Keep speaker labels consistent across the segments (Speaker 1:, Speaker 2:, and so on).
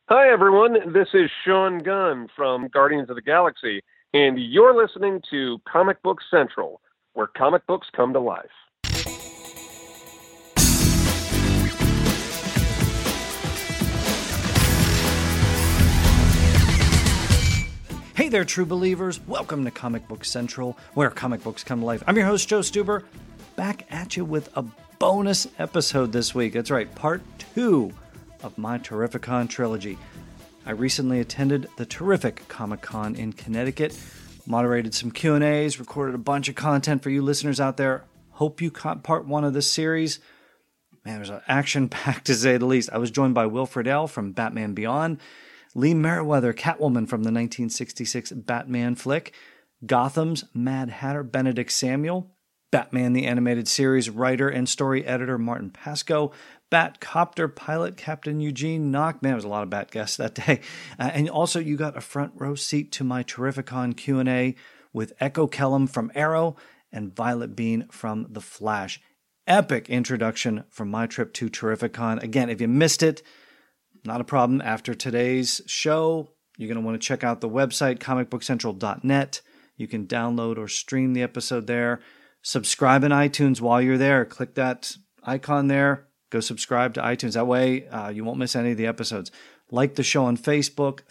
Speaker 1: Hi, everyone. This is Sean Gunn from Guardians of the Galaxy, and you're listening to Comic Book Central, where comic books come to life.
Speaker 2: Hey there, true believers. Welcome to Comic Book Central, where comic books come to life. I'm your host, Joe Stuber, back at you with a bonus episode this week. That's right, part 2 of my Terrificon trilogy. I recently attended the Terrific Comic-Con in Connecticut, moderated some Q&As, recorded a bunch of content for you listeners out there. Hope you caught part 1 of this series. Man, it was an action-packed to say the least. I was joined by Will Friedle from Batman Beyond, Lee Merriweather, Catwoman from the 1966 Batman flick, Gotham's Mad Hatter Benedict Samuel, Batman the Animated Series writer and story editor Martin Pasco, Batcopter pilot Captain Eugene Knock. Man, there was a lot of Bat guests that day. And also you got a front row seat to my Terrificon Q&A with Echo Kellum from Arrow and Violet Bean from The Flash. Epic introduction from my trip to Terrificon. Again, if you missed it, not a problem. After today's show, you're going to want to check out the website, comicbookcentral.net. You can download or stream the episode there. Subscribe in iTunes while you're there. Click that icon there. Go subscribe to iTunes. That way, you won't miss any of the episodes. Like the show on Facebook,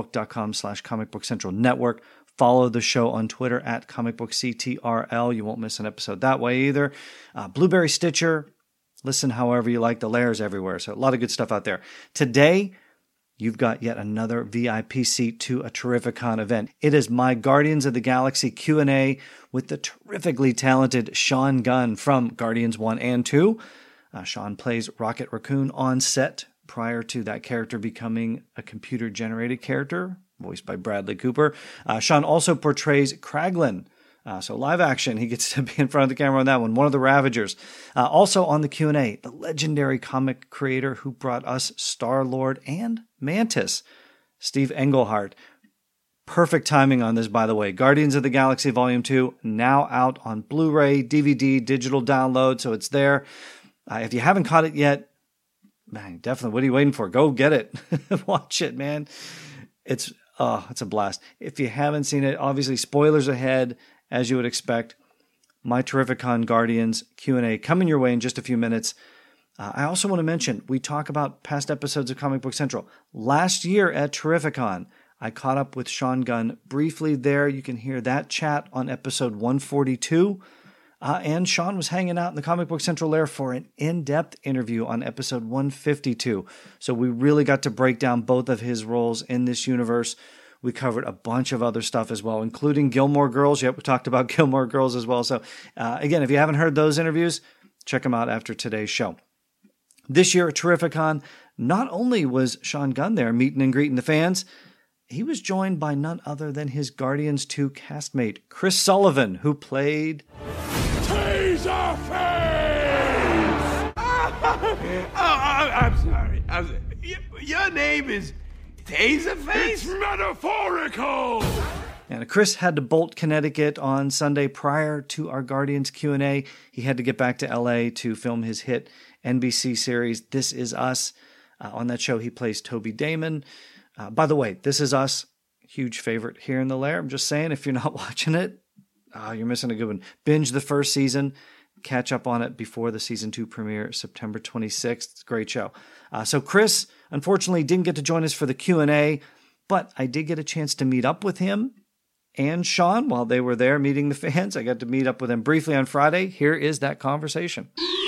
Speaker 2: facebook.com/comicbookcentralnetwork. Network. Follow the show on Twitter at comicbookctrl. You won't miss an episode that way either. Blueberry Stitcher. Listen however you like. The layers everywhere. So a lot of good stuff out there. Today, you've got yet another VIP seat to a Terrificon event. It is my Guardians of the Galaxy Q&A with the terrifically talented Sean Gunn from Guardians 1 and 2. Sean plays Rocket Raccoon on set prior to that character becoming a computer-generated character, voiced by Bradley Cooper. Sean also portrays Kraglin. So live action, he gets to be in front of the camera on that one, one of the Ravagers. Also on the Q&A, the legendary comic creator who brought us Star-Lord and Mantis, Steve Englehart. Perfect timing on this, by the way. Guardians of the Galaxy Volume 2, now out on Blu-ray, DVD, digital download, so it's there. If you haven't caught it yet, man, definitely, what are you waiting for? Go get it. Watch it, man. It's a blast. If you haven't seen it, obviously, spoilers ahead, as you would expect. My Terrificon Guardians Q&A coming your way in just a few minutes. I also want to mention, we talk about past episodes of Comic Book Central. Last year at Terrificon, I caught up with Sean Gunn briefly there. You can hear that chat on episode 142. And Sean was hanging out in the Comic Book Central lair for an in-depth interview on episode 152. So we really got to break down both of his roles in this universe. We covered a bunch of other stuff as well, including Gilmore Girls. Yep, we talked about Gilmore Girls as well. So again, if you haven't heard those interviews, check them out after today's show. This year at Terrificon, not only was Sean Gunn there meeting and greeting the fans, he was joined by none other than his Guardians 2 castmate, Chris Sullivan, who played
Speaker 3: Taserface! I'm sorry. Your name is Taserface? It's metaphorical!
Speaker 2: And Chris had to bolt Connecticut on Sunday prior to our Guardians Q&A. He had to get back to LA to film his hit NBC series, This Is Us. On that show, he plays Toby Damon. By the way, This Is Us, huge favorite here in the lair. I'm just saying, if you're not watching it, you're missing a good one. Binge the first season. Catch up on it before the season 2 premiere, September 26th. It's a great show. So Chris, unfortunately, didn't get to join us for the Q&A, but I did get a chance to meet up with him and Sean while they were there meeting the fans. I got to meet up with them briefly on Friday. Here is that conversation.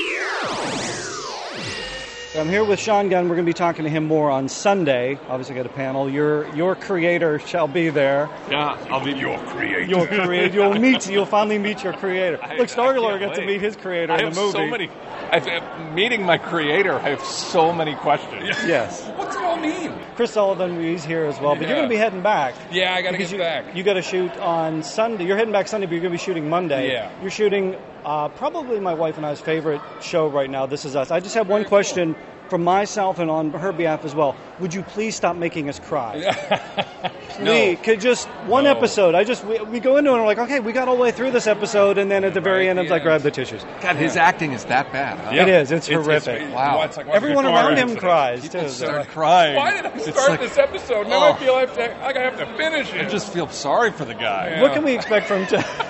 Speaker 2: I'm here with Sean Gunn. We're going to be talking to him more on Sunday. Obviously, got a panel. Your creator shall be there.
Speaker 3: Yeah, I'll be your creator.
Speaker 2: Your creator. You'll finally meet your creator. Look, Star-Lord got to meet his creator in the movie.
Speaker 4: Meeting my creator, I have so many questions.
Speaker 2: Yes.
Speaker 4: What's it all mean?
Speaker 2: Chris Sullivan, he's here as well. But you're going to be heading back.
Speaker 4: Yeah, I got to get back.
Speaker 2: You got to shoot on Sunday. You're heading back Sunday, but you're going to be shooting Monday.
Speaker 4: Yeah.
Speaker 2: You're shooting probably my wife and I's favorite show right now, This Is Us. I just have one question. from myself and on her behalf as well, would you please stop making us cry?
Speaker 4: No.
Speaker 2: Could just one episode. We go into it and we're like, okay, we got all the way through this episode, and then at the very end, I'm like, grab the tissues.
Speaker 4: God, his acting is that bad, huh?
Speaker 2: It is. It's horrific.
Speaker 4: Wow.
Speaker 5: It's like,
Speaker 2: Everyone around him cries, too.
Speaker 4: Start crying.
Speaker 5: Why did I start this episode? Now I feel like I have to finish it.
Speaker 4: I just feel sorry for the guy.
Speaker 2: What can we expect from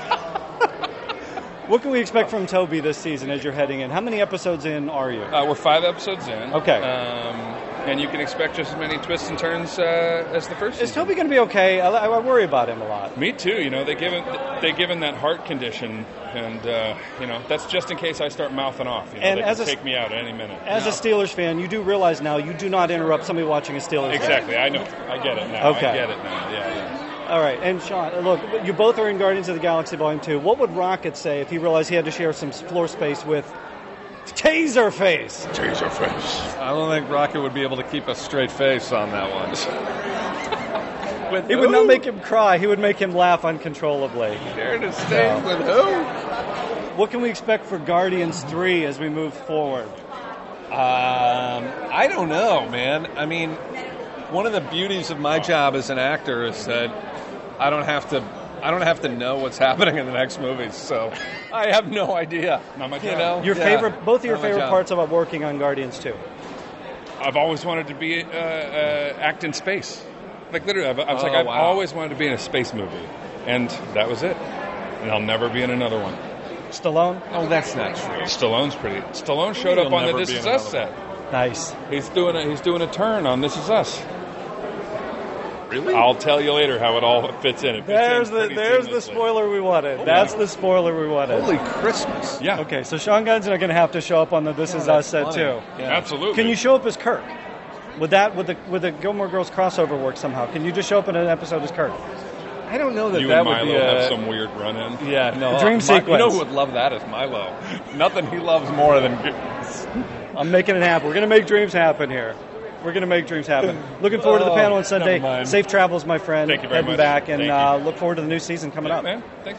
Speaker 2: What can we expect from Toby this season as you're heading in? How many episodes in are you?
Speaker 5: We're 5 episodes in.
Speaker 2: Okay.
Speaker 5: And you can expect just as many twists and turns as the first season.
Speaker 2: Is Toby going to be okay? I worry about him a lot.
Speaker 5: Me too. You know, they give him that heart condition, and you know, that's just in case I start mouthing off. You know,
Speaker 2: And
Speaker 5: they
Speaker 2: as
Speaker 5: can
Speaker 2: a-
Speaker 5: take me out at any minute.
Speaker 2: As a Steelers fan, you do realize now you do not interrupt somebody watching a Steelers game.
Speaker 5: Exactly. I know. I get it now.
Speaker 2: Okay.
Speaker 5: I get it now. Yeah.
Speaker 2: All right. And Sean, look, you both are in Guardians of the Galaxy Volume 2. What would Rocket say if he realized he had to share some floor space with Taserface?
Speaker 3: Taserface.
Speaker 4: I don't think Rocket would be able to keep a straight face on that one.
Speaker 2: It would not make him cry. He would make him laugh uncontrollably.
Speaker 4: Scared to stay with who?
Speaker 2: What can we expect for Guardians 3 as we move forward?
Speaker 4: I don't know, man. I mean, one of the beauties of my job as an actor is that I don't have to know what's happening in the next movies, so I have no idea.
Speaker 5: Not my
Speaker 4: You
Speaker 5: job.
Speaker 4: know?
Speaker 2: Both of your
Speaker 4: Not my
Speaker 2: favorite
Speaker 4: job.
Speaker 2: parts about working on Guardians 2?
Speaker 5: I've always wanted to be act in space. Like literally, I was I've
Speaker 4: wow.
Speaker 5: always wanted to be in a space movie, and that was it. And I'll never be in another one.
Speaker 2: Stallone?
Speaker 4: Oh, that's not true.
Speaker 5: Stallone showed up
Speaker 4: He'll
Speaker 5: on the
Speaker 4: never
Speaker 5: This
Speaker 4: be
Speaker 5: Is
Speaker 4: in
Speaker 5: Us
Speaker 4: another
Speaker 5: set.
Speaker 2: Nice.
Speaker 5: He's doing a turn on This Is Us.
Speaker 4: Really?
Speaker 5: I'll tell you later how it all fits in. It fits
Speaker 2: There's
Speaker 5: in
Speaker 2: the
Speaker 5: pretty seamlessly.
Speaker 2: spoiler we wanted. That's the spoiler we wanted.
Speaker 4: Holy Christmas.
Speaker 5: Yeah,
Speaker 2: Okay, so Sean Gunn's going to have to show up on the This Is Us set
Speaker 4: funny.
Speaker 2: too.
Speaker 4: Yeah.
Speaker 5: absolutely.
Speaker 2: Can you show up as Kirk? Would the Gilmore Girls crossover work somehow? Can you just show up in an episode as Kirk?
Speaker 4: I don't know that
Speaker 5: You
Speaker 4: that
Speaker 5: and
Speaker 4: would
Speaker 5: Milo
Speaker 4: be a...
Speaker 5: have some weird run-in.
Speaker 4: Yeah, no.
Speaker 2: Dream
Speaker 4: You
Speaker 2: sequence.
Speaker 4: know who would love that is Milo. Nothing he loves more than...
Speaker 2: I'm making it happen. We're going to make dreams happen here. We're going to make dreams happen. Looking forward to the panel on Sunday.
Speaker 5: never mind.
Speaker 2: Safe travels, my friend.
Speaker 5: Thank you very
Speaker 2: Heading
Speaker 5: much.
Speaker 2: back, and
Speaker 5: Thank you.
Speaker 2: look forward to the new season coming up.
Speaker 5: Man, thanks.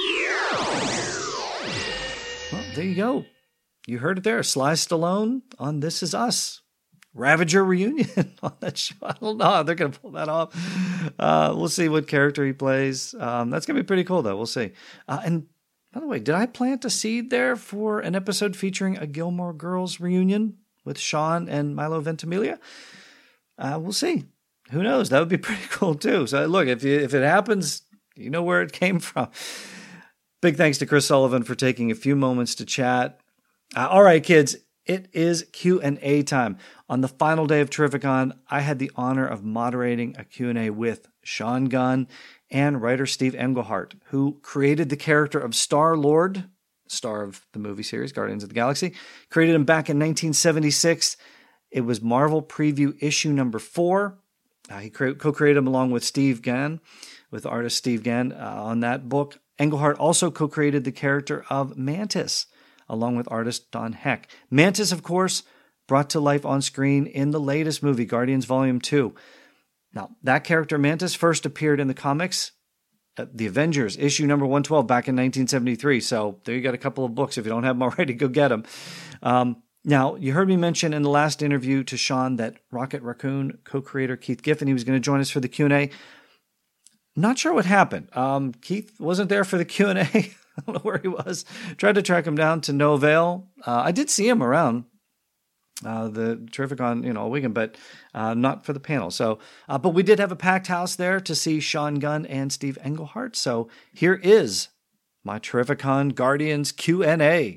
Speaker 2: Well, there you go. You heard it there. Sly Stallone on This Is Us. Ravager reunion on that show. I don't know how they're going to pull that off. We'll see what character he plays. That's going to be pretty cool, though. We'll see. And by the way, did I plant a seed there for an episode featuring a Gilmore Girls reunion with Sean and Milo Ventimiglia? We'll see. Who knows? That would be pretty cool, too. So, look, if it happens, you know where it came from. Big thanks to Chris Sullivan for taking a few moments to chat. All right, kids. It is Q&A time. On the final day of Terrificon, I had the honor of moderating a Q&A with Sean Gunn and writer Steve Englehart, who created the character of Star-Lord, star of the movie series Guardians of the Galaxy. Created him back in 1976. It was Marvel Preview issue number 4. He co-created him along with Steve Gann, with artist Steve Gann on that book. Englehart also co-created the character of Mantis, along with artist Don Heck. Mantis, of course, brought to life on screen in the latest movie, Guardians Volume 2. Now, that character, Mantis, first appeared in the comics, The Avengers, issue number 112, back in 1973. So there you got a couple of books. If you don't have them already, go get them. Now, you heard me mention in the last interview to Sean that Rocket Raccoon co-creator Keith Giffen, he was going to join us for the Q&A. Not sure what happened. Keith wasn't there for the Q&A. I don't know where he was. Tried to track him down to no avail. I did see him around the Terrificon, all weekend, but not for the panel. So, but we did have a packed house there to see Sean Gunn and Steve Englehart. So here is my Terrificon Guardians Q&A.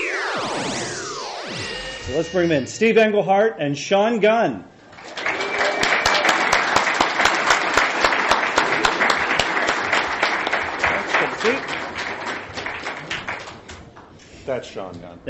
Speaker 2: So let's bring them in. Steve Englehart and Sean Gunn.
Speaker 6: That's Sean Gunn.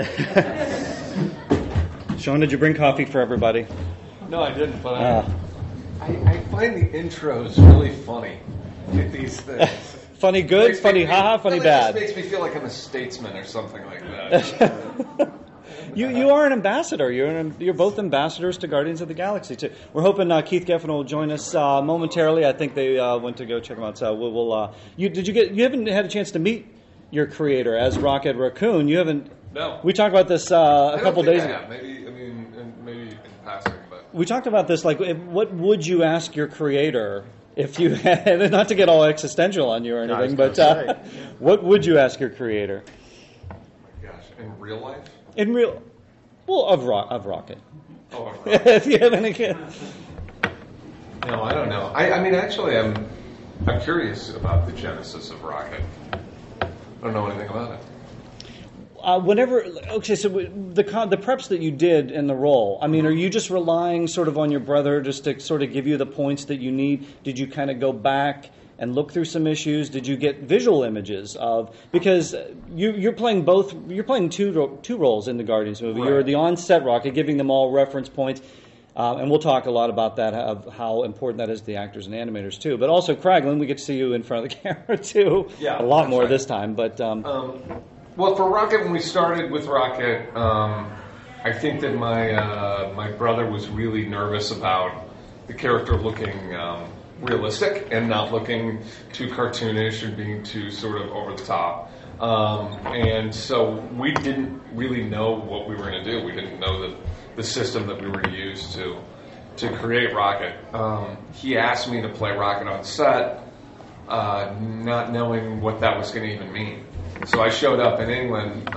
Speaker 2: Sean, did you bring coffee for everybody?
Speaker 4: No, I didn't, but I find the intros really funny. These things.
Speaker 2: Funny good, funny haha, funny bad.
Speaker 4: It just makes me feel like I'm a statesman or something like that.
Speaker 2: You are an ambassador. You're both ambassadors to Guardians of the Galaxy too. We're hoping Keith Giffen will join us momentarily. I think they went to go check him out. So we'll. You haven't had a chance to meet your creator as Rocket Raccoon. You haven't.
Speaker 4: No.
Speaker 2: We talked about this a couple days ago.
Speaker 4: Maybe
Speaker 2: we talked about this. Like, what would you ask your creator if you had, not to get all existential on you or anything, but what would you ask your creator?
Speaker 4: Oh my gosh, in real life?
Speaker 2: Of Rocket.
Speaker 4: Oh, of Rocket.
Speaker 2: If you have any.
Speaker 4: No, I don't know. I mean, actually, I'm curious about the genesis of Rocket. I don't know anything about it.
Speaker 2: So the preps that you did in the role, I mean, are you just relying sort of on your brother just to sort of give you the points that you need? Did you kind of go back and look through some issues? Did you get visual images of, because you're playing two roles in the Guardians movie. Right. You're the on-set Rocket, giving them all reference points. And we'll talk a lot about that, of how important that is to the actors and animators, too. But also, Kraglin, we get to see you in front of the camera, too.
Speaker 4: Yeah,
Speaker 2: a lot more this time. But
Speaker 4: well, for Rocket, when we started with Rocket, I think that my brother was really nervous about the character looking realistic and not looking too cartoonish and being too sort of over the top. And so we didn't really know what we were going to do. We didn't know the system that we were going to use to create Rocket. He asked me to play Rocket on set, not knowing what that was going to even mean. So I showed up in England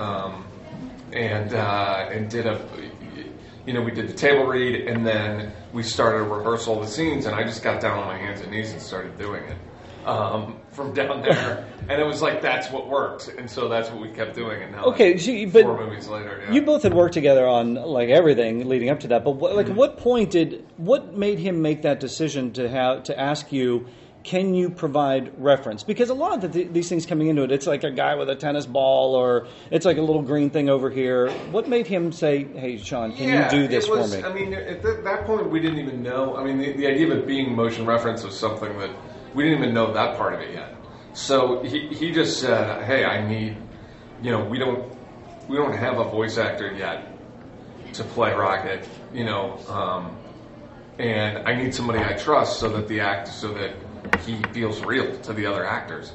Speaker 4: and did we did the table read, and then we started a rehearsal of the scenes, and I just got down on my hands and knees and started doing it from down there. And it was like, that's what worked, and so that's what we kept doing. And now, 4 movies later,
Speaker 2: you both had worked together on like everything leading up to that. But what made him make that decision to ask you, can you provide reference? Because a lot of these things coming into it, it's like a guy with a tennis ball, or it's like a little green thing over here. What made him say, "Hey, Sean, can you do this for me?"
Speaker 4: I mean, at that point, we didn't even know. I mean, the idea of it being motion reference was something that we didn't even know that part of it yet. So he just said, "Hey, I need, we don't have a voice actor yet to play Rocket, and I need somebody I trust so that he feels real to the other actors."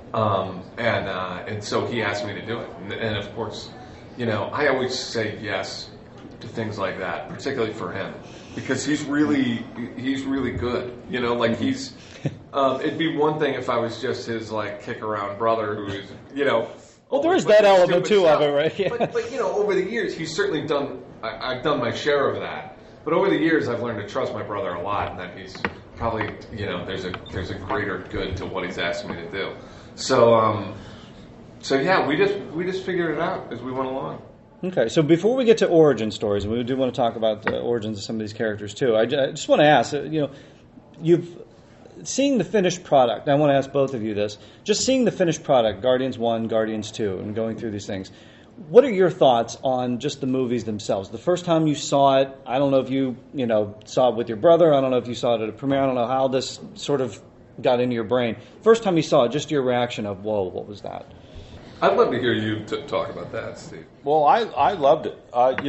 Speaker 4: And so he asked me to do it. And of course, I always say yes to things like that, particularly for him, because he's really good. He's, it'd be one thing if I was just his kick around brother who's,
Speaker 2: well, there is that element too of it, right? Yeah.
Speaker 4: But over the years, he's certainly done, I've done my share of that. But over the years, I've learned to trust my brother a lot, and that he's probably, there's a greater good to what he's asking me to do. So yeah, we just figured it out as we went along.
Speaker 2: Okay, so before we get to origin stories, and we do want to talk about the origins of some of these characters too, I just want to ask, you've seeing the finished product. I want to ask both of you this. Just seeing the finished product, Guardians 1, Guardians 2, and going through these things, what are your thoughts on just the movies themselves? The first time you saw it, I don't know if you saw it with your brother. I don't know if you saw it at a premiere. I don't know how this sort of got into your brain. First time you saw it, just your reaction of, whoa, what was that?
Speaker 4: I'd love to hear you talk about that, Steve.
Speaker 6: Well, I loved it.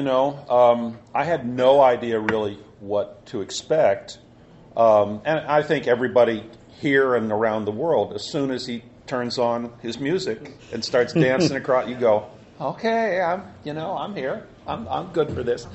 Speaker 6: I had no idea really what to expect. And I think everybody here and around the world, as soon as he turns on his music and starts dancing across, you go, okay, I'm here. I'm good for this.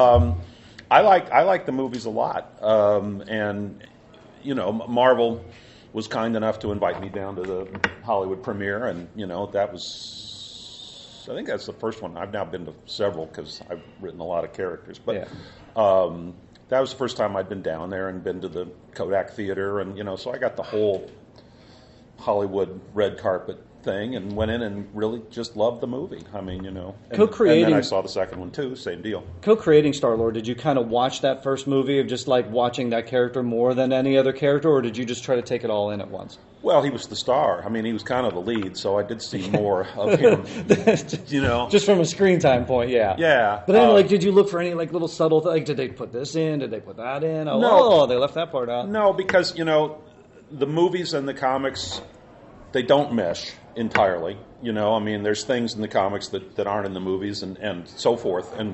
Speaker 6: I like the movies a lot, and Marvel was kind enough to invite me down to the Hollywood premiere, and that was, I think that's the first one. I've now been to several because I've written a lot of characters, but that was the first time I'd been down there and been to the Kodak Theater, and so I got the whole Hollywood red carpet thing and went in and really just loved the movie. I mean,
Speaker 2: co-creating.
Speaker 6: And then I saw the second one too, same deal.
Speaker 2: Co-creating Star-Lord, did you kind of watch that first movie of just like watching that character more than any other character, or did you just try to take it all in at once?
Speaker 6: Well, he was the star. I mean, he was kind of the lead, so I did see more of him.
Speaker 2: Just from a screen time point, yeah.
Speaker 6: Yeah.
Speaker 2: But then, did you look for any little subtle thing? Did they put this in? Did they put that in?
Speaker 6: No,
Speaker 2: they left that part out.
Speaker 6: No, because the movies and the comics, they don't mesh entirely. I mean, there's things in the comics that aren't in the movies and so forth. And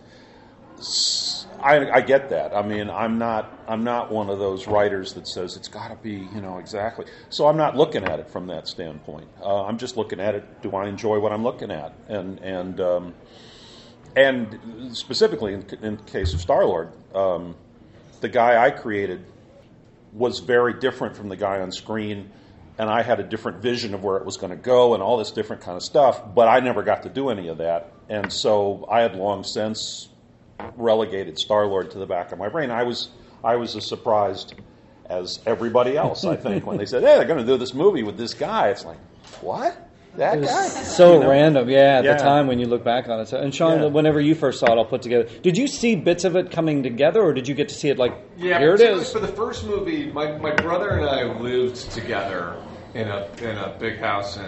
Speaker 6: I get that. I mean, I'm not one of those writers that says it's got to be, exactly. So I'm not looking at it from that standpoint. I'm just looking at it. Do I enjoy what I'm looking at? And And specifically in the case of Star-Lord, the guy I created was very different from the guy on screen, and I had a different vision of where it was going to go and all this different kind of stuff, but I never got to do any of that. And so I had long since relegated Star-Lord to the back of my brain. I was as surprised as everybody else, I think, when they said, hey, they're going to do this movie with this guy. It's like, what? That guy?
Speaker 2: So random, at the time when you look back on it. And Sean, whenever you first saw it all put together, did you see bits of it coming together, or did you get to see it here it is?
Speaker 4: For the first movie, my brother and I lived together in a big house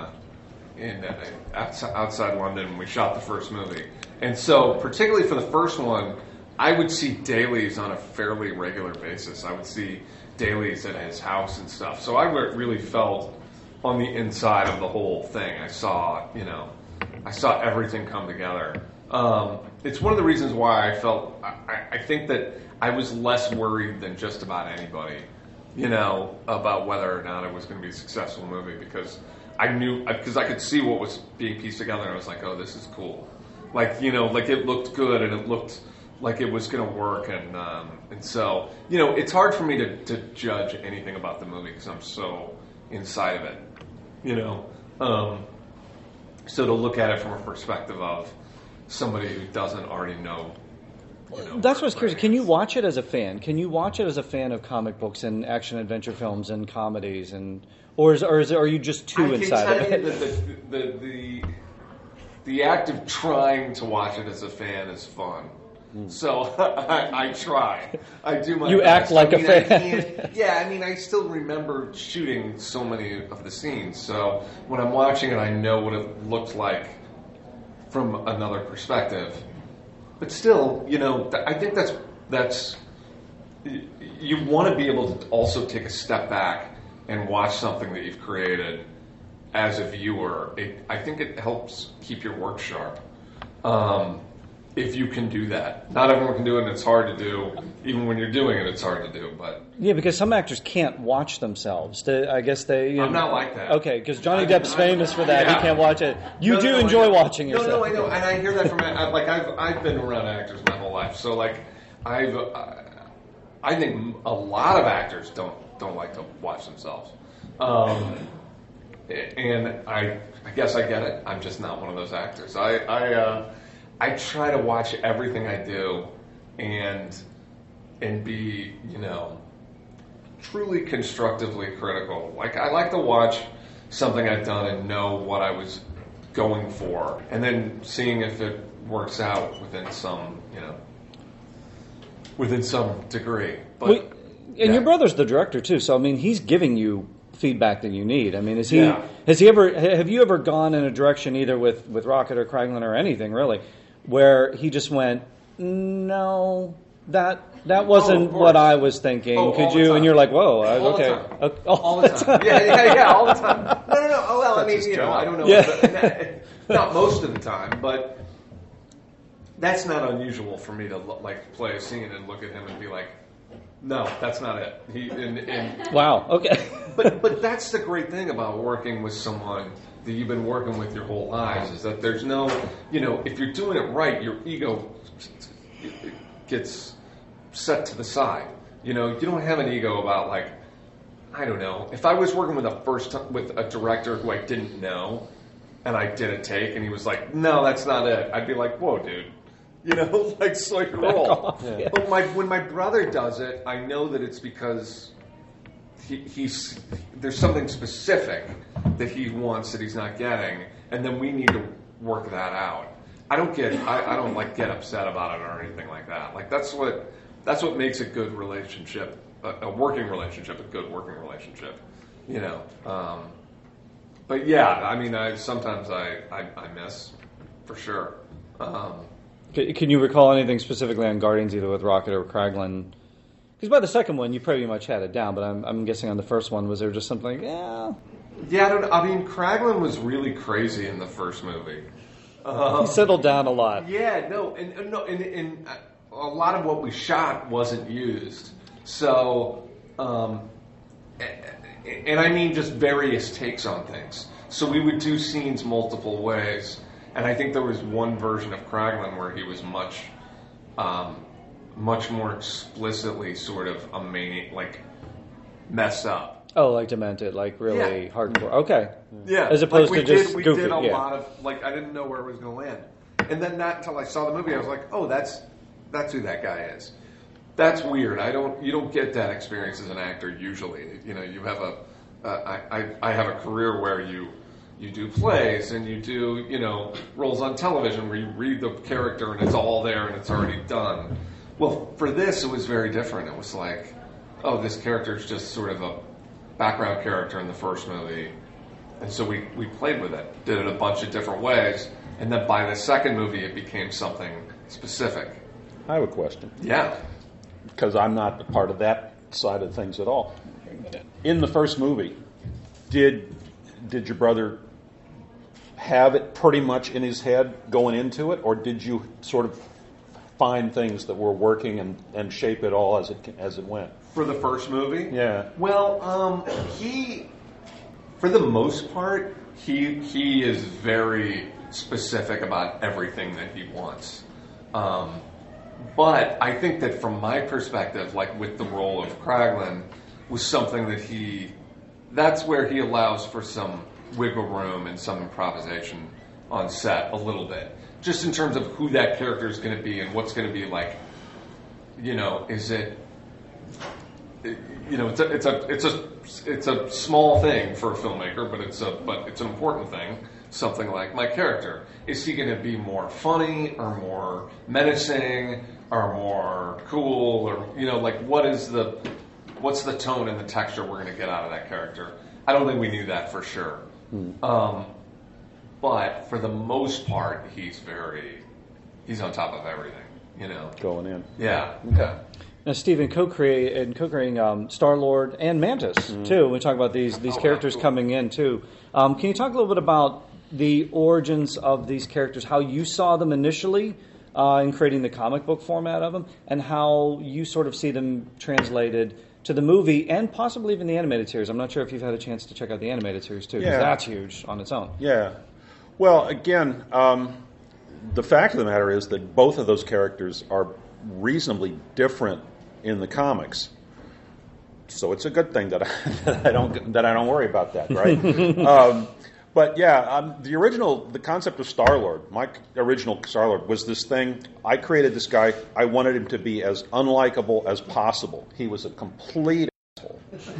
Speaker 4: outside London. We shot the first movie. And so, particularly for the first one, I would see dailies on a fairly regular basis. I would see dailies at his house and stuff. So I really felt on the inside of the whole thing. I saw everything come together. It's one of the reasons why I think that I was less worried than just about anybody, about whether or not it was going to be a successful movie, because I could see what was being pieced together, and I was like, oh, this is cool. It looked good, and it looked like it was going to work, and so, it's hard for me to judge anything about the movie because I'm so inside of it, so to look at it from a perspective of somebody who doesn't already know.
Speaker 2: That's what I was curious. Can you watch it as a fan? Can you watch it as a fan of comic books and action adventure films and comedies, or are you just too inside of it?
Speaker 4: The act of trying to watch it as a fan is fun. So I try. I do my
Speaker 2: You
Speaker 4: best.
Speaker 2: act like a fan.
Speaker 4: I still remember shooting so many of the scenes. So when I'm watching it, I know what it looked like from another perspective. But still, I think that's you want to be able to also take a step back and watch something that you've created as a viewer. I think it helps keep your work sharp. If you can do that. Not everyone can do it, and it's hard to do. Even when you're doing it, it's hard to do. But
Speaker 2: because some actors can't watch themselves. I guess
Speaker 4: I'm not like that.
Speaker 2: Okay, because Johnny Depp's famous for that. Yeah. He can't watch it. You enjoy watching yourself.
Speaker 4: No, I know, and I hear that from I've been around actors my whole life. So I think a lot of actors don't like to watch themselves. And I guess I get it. I'm just not one of those actors. I try to watch everything I do and be, truly constructively critical. I like to watch something I've done and know what I was going for, and then seeing if it works out within some degree. But
Speaker 2: your brother's the director too, so he's giving you feedback that you need. Is he? Yeah. Have you ever gone in a direction either with Rocket or Kraglin or anything really, where he just went, no, that wasn't what I was thinking. Could you? And you're like, whoa, okay,
Speaker 4: all the time. Yeah, all the time. No. Oh well, I don't know. Yeah. Not most of the time, but that's not unusual for me to play a scene and look at him and be like, no, that's not it.
Speaker 2: Wow. Okay.
Speaker 4: But that's the great thing about working with someone that you've been working with your whole lives, is that there's no, if you're doing it right, your ego gets set to the side. You don't have an ego about I don't know. If I was working with a director who I didn't know, and I did a take, and he was like, no, that's not it, I'd be like, whoa, dude. Slow your roll. Yeah. But when my brother does it, I know that it's because there's something specific that he wants that he's not getting, and then we need to work that out. I don't get upset about it or anything like that. That's what makes a good relationship, a working relationship, a good working relationship. But yeah, sometimes I miss, for sure.
Speaker 2: Can you recall anything specifically on Guardians, either with Rocket or Kraglin? Because by the second one, you pretty much had it down, but I'm guessing on the first one, was there just something
Speaker 4: Yeah, I don't know. Kraglin was really crazy in the first movie.
Speaker 2: He settled down a lot.
Speaker 4: Yeah, and a lot of what we shot wasn't used. So, and I mean just various takes on things. So we would do scenes multiple ways. And I think there was one version of Kraglin where he was much more explicitly sort of a maniac, like messed up.
Speaker 2: Oh, like demented, like really hardcore. Okay.
Speaker 7: Yeah.
Speaker 2: As opposed
Speaker 7: like
Speaker 2: to just
Speaker 7: we
Speaker 2: goofy.
Speaker 7: did a lot of, like, I didn't know where it was going to land. And then not until I saw the movie, I was like, oh, that's who that guy is.
Speaker 4: That's weird. You don't get that experience as an actor usually. You know, you have I have a career where you do plays and you do, you know, roles on television where you read the character and it's all there and it's already done. Well, for this, it was very different. It was like, oh, this character is just sort of a background character in the first movie. And so we played with it, did it a bunch of different ways. And then by the second movie, it became something specific.
Speaker 6: I have a question.
Speaker 4: Yeah.
Speaker 6: Because I'm not a part of that side of things at all. In the first movie, did your brother have it pretty much in his head going into it, or did you sort of find things that were working and shape it all as it went?
Speaker 4: For the first movie?
Speaker 6: Yeah.
Speaker 4: Well, for the most part, he is very specific about everything that he wants. But I think that from my perspective, like with the role of Kraglin, was something that that's where he allows for some wiggle room and some improvisation on set a little bit. Just in terms of who that character is going to be and what's going to be like, you know, is it, you know, it's a small thing for a filmmaker, but it's an important thing. Something like my character, is he going to be more funny or more menacing or more cool, or, you know, like what's the tone and the texture we're going to get out of that character? I don't think we knew that for sure. But for the most part, he's on top of everything, you know.
Speaker 6: Going in.
Speaker 4: Yeah.
Speaker 6: Okay.
Speaker 2: Now, Stephen, co-creating Star-Lord and Mantis, too. We talk about these characters
Speaker 4: cool.
Speaker 2: coming in, too. Can you talk a little bit about the origins of these characters, how you saw them initially in creating the comic book format of them, and how you sort of see them translated to the movie and possibly even the animated series? I'm not sure if you've had a chance to check out the animated series, too, because that's huge on its own.
Speaker 6: Yeah. Well, again, the fact of the matter is that both of those characters are reasonably different in the comics, so it's a good thing that I don't worry about that, right? But yeah, the concept of Star-Lord, my original Star-Lord was this thing. I created this guy. I wanted him to be as unlikable as possible. He was a complete asshole,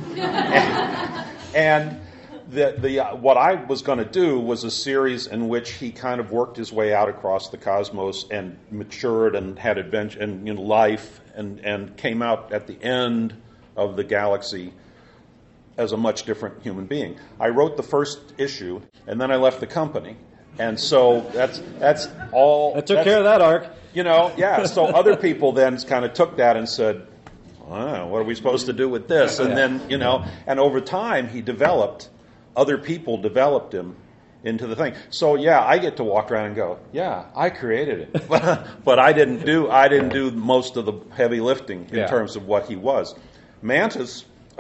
Speaker 6: and what I was going to do was a series in which he kind of worked his way out across the cosmos and matured and had adventure and life and came out at the end of the galaxy as a much different human being. I wrote the first issue and then I left the company, and so that's all.
Speaker 2: That took care of that arc.
Speaker 6: You know, yeah. So other people then kind of took that and said, "What are we supposed to do with this?" And then, you know, and over time other people developed him into the thing. So yeah, I get to walk around and go, yeah, I created it, but I didn't do most of the heavy lifting in terms of what he was. Mantis,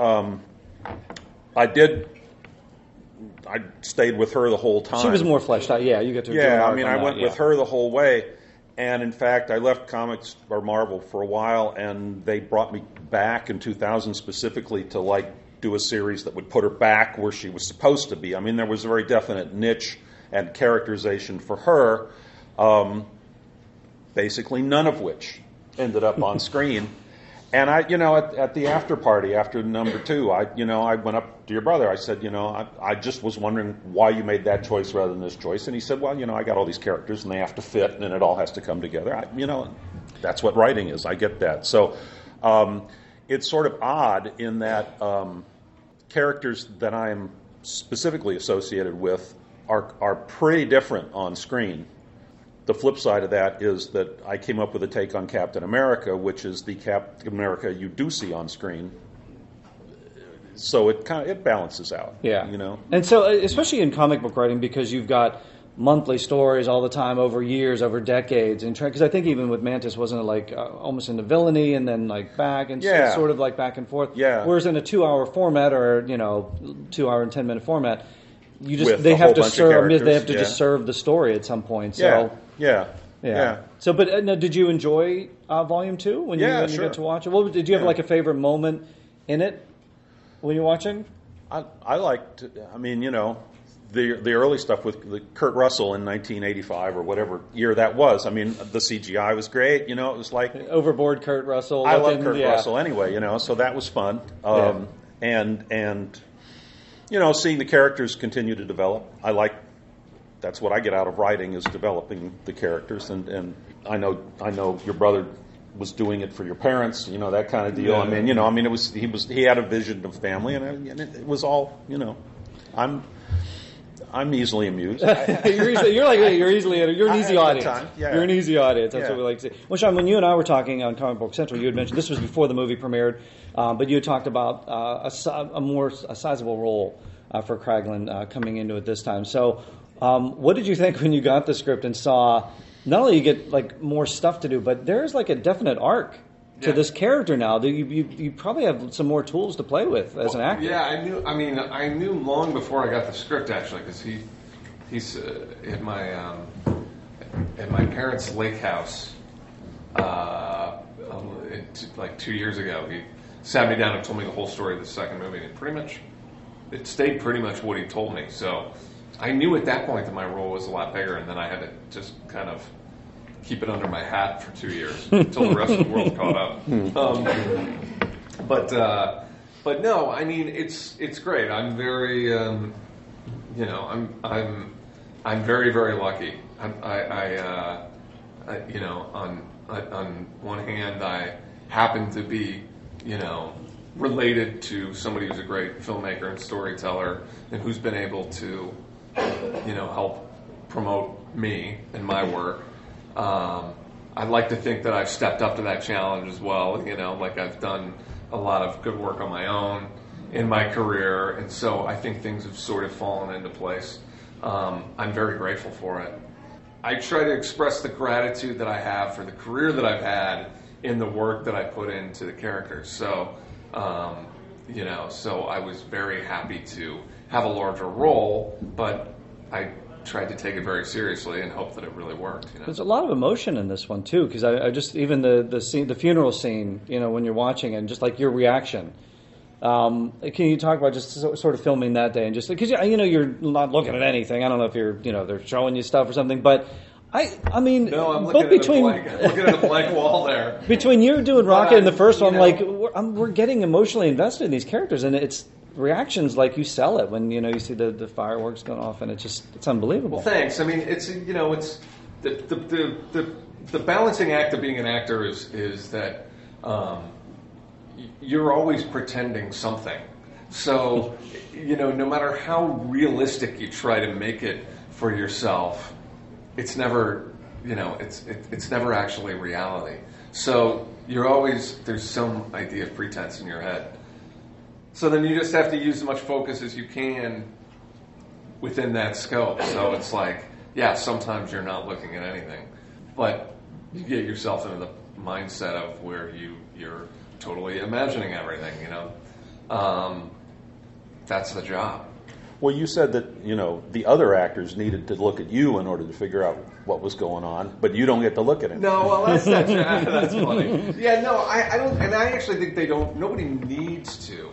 Speaker 6: I stayed with her the whole time.
Speaker 2: She was more fleshed out. Yeah, you get to.
Speaker 6: Yeah, I mean, I went with her the whole way, and in fact, I left comics or Marvel for a while, and they brought me back in 2000 specifically to do a series that would put her back where she was supposed to be. I mean, there was a very definite niche and characterization for her, basically none of which ended up on screen. And I, at the after party, after number 2, I went up to your brother. I said, I just was wondering why you made that choice rather than this choice. And he said, well, I got all these characters and they have to fit and it all has to come together. That's what writing is. I get that. So it's sort of odd in that characters that I am specifically associated with are pretty different on screen. The flip side of that is that I came up with a take on Captain America, which is the Captain America you do see on screen. So it balances out.
Speaker 2: Yeah.
Speaker 6: And
Speaker 2: so, especially in comic book writing, because you've got monthly stories all the time over years, over decades, and because I think even with Mantis, wasn't it almost into villainy and then back and sort of back and forth.
Speaker 6: Yeah.
Speaker 2: Whereas in a 2-hour format or 2 hour and 10-minute format,
Speaker 6: with
Speaker 2: they
Speaker 6: a
Speaker 2: have
Speaker 6: whole
Speaker 2: to
Speaker 6: bunch of
Speaker 2: serve.
Speaker 6: characters.
Speaker 2: They have to
Speaker 6: Yeah.
Speaker 2: just serve the story at some point. So.
Speaker 6: Yeah.
Speaker 2: So, but now, did you enjoy Volume 2 when you
Speaker 6: sure.
Speaker 2: got to watch it? Well, did you have like a favorite moment in it when you're watching?
Speaker 6: I liked. I mean, the early stuff with Kurt Russell in 1985 or whatever year that was. I mean, the CGI was great. It was like
Speaker 2: Overboard Kurt Russell.
Speaker 6: I love Kurt Russell anyway. So that was fun. And seeing the characters continue to develop. That's what I get out of writing, is developing the characters. And I know your brother was doing it for your parents, that kind of deal. Yeah. He had a vision of family, and it was all, I'm easily amused.
Speaker 2: You're an easy audience.
Speaker 6: Yeah.
Speaker 2: You're an easy audience. That's what we like to see. Well, Sean, when you and I were talking on Comic Book Central, you had mentioned this was before the movie premiered, but you had talked about a sizable role for Kraglin coming into it this time. So, what did you think when you got the script and saw not only you get like more stuff to do, but there's like a definite arc to this character now that you probably have some more tools to play with as an actor.
Speaker 4: Yeah, I knew long before I got the script, actually, because he's at my parents' lake house like 2 years ago. He sat me down and told me the whole story of the second movie, and it stayed pretty much what he told me. So I knew at that point that my role was a lot bigger, and then I had to just kind of keep it under my hat for 2 years until the rest of the world caught up. But no, I mean it's great. I'm very I'm very, very lucky. On one hand, I happen to be related to somebody who's a great filmmaker and storyteller, and who's been able to help promote me and my work. I'd like to think that I've stepped up to that challenge as well. Like I've done a lot of good work on my own in my career, and so I think things have sort of fallen into place. I'm very grateful for it. I try to express the gratitude that I have for the career that I've had in the work that I put into the characters. So, so I was very happy to have a larger role, but I tried to take it very seriously and hope that it really worked.
Speaker 2: There's a lot of emotion in this one too, because I just even the scene, the funeral scene, when you're watching it, and just like your reaction. Can you talk about just sort of filming that day and just because you're not looking at anything. I don't know if they're showing you stuff or something, but I mean,
Speaker 4: no, I'm looking at a blank wall there.
Speaker 2: Between you doing Rocket and the first one, we're getting emotionally invested in these characters, and it's reactions like you sell it when you see the fireworks going off, and it's unbelievable.
Speaker 4: Well, thanks. I mean, it's it's the balancing act of being an actor is that you're always pretending something. So no matter how realistic you try to make it for yourself, it's never it's never actually reality. So there's some idea of pretense in your head. So then you just have to use as much focus as you can within that scope. So it's like, sometimes you're not looking at anything, but you get yourself into the mindset of where you're totally imagining everything, that's the job.
Speaker 6: Well, you said that, the other actors needed to look at you in order to figure out what was going on, but you don't get to look at it.
Speaker 4: No, well, that's funny. Yeah, no, I don't, and I actually think they don't, nobody needs to,